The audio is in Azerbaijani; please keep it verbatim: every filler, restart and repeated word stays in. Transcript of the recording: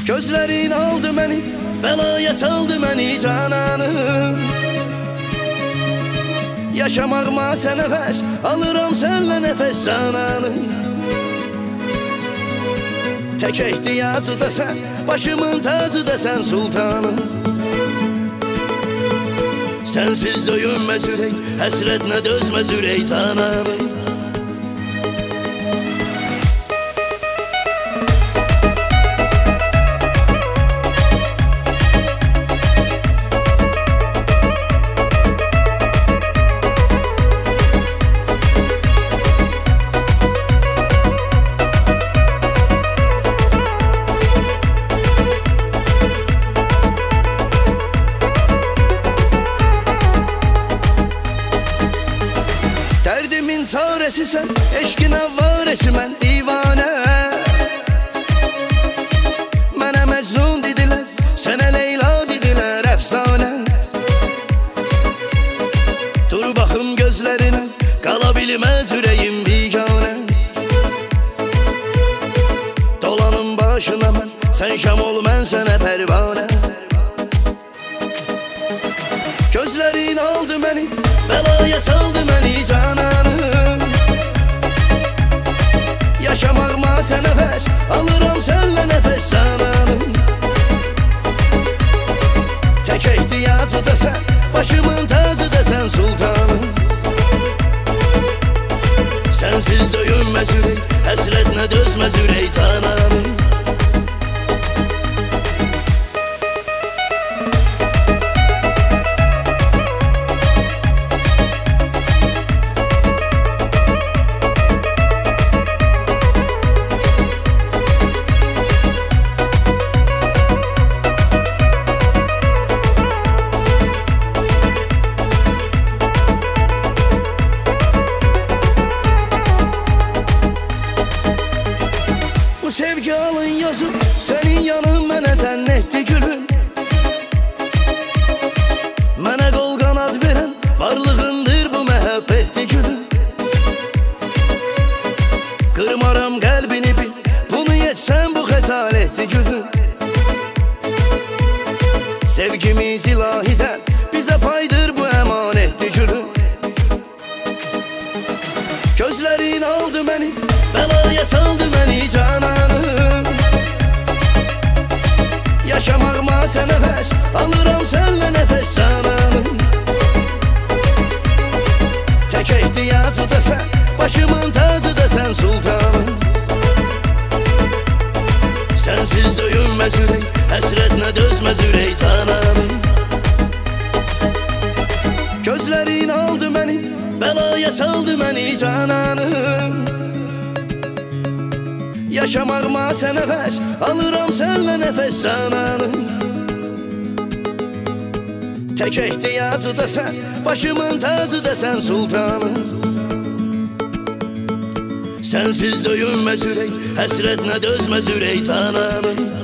Gözlerin aldı məni, belaya saldı məni cananım. Yaşamağıma sən nəfəs, alıram sənlə nəfəs cananım. Tək ehtiyacı da sən, başımın tacı da sən sultanım. Sənsiz döyünməz ürək, həsrətinə dözməz ürək cananım. Derdimin çaresi sen, eşkin avvaresi mən divanə. Mənə məcnun dedilər, sənə Leyla dedilər əfsanə. Dur baxım gözlərinə, qala bilməz ürəyim biganə. Dolanım başına mən, sən şam ol mən sənə pərvanə. Gözlərin aldı məni, belaya saldı məni cananım. Yaşamağıma sən nəfəs, alıram sənlə nəfəs cananım. Tək ehtiyacı da sən, başımın tacı da sən sultanım. Sənsiz döyünməz ürək, həsrətinə dözməz ürək cananım. Sevgi alın yazıb, sənin yanın mənə cənnətdi gülüm. Mənə qol qanad verən varlığındır bu məhəbbətdi gülüm. Qırmaram qəlbini bil, bunu yetsən bu xəcalətdi gülüm. Sevgimiz ilahidən, bizə paydır bu əmanətdi gülüm. Gözlərin aldı məni, belaya saldı məni cananım. Yaşamağıma sən nəfəs, alıram sənlə nəfəs cananım. Tək ehtiyacı da sən, başımın tacı da sən sultanım. Sənsiz döyünməz ürək, həsrətinə dözməz ürək cananım. Gözlərin aldı məni, belaya saldı məni cananım. Yaşamağıma sən nəfəs, alıram sənlə nəfəs cananım. Tək ehtiyacı da sən, başımın tacı da sən sultanım. Sənsiz döyünməz ürək, həsrətinə dözməz ürək cananım.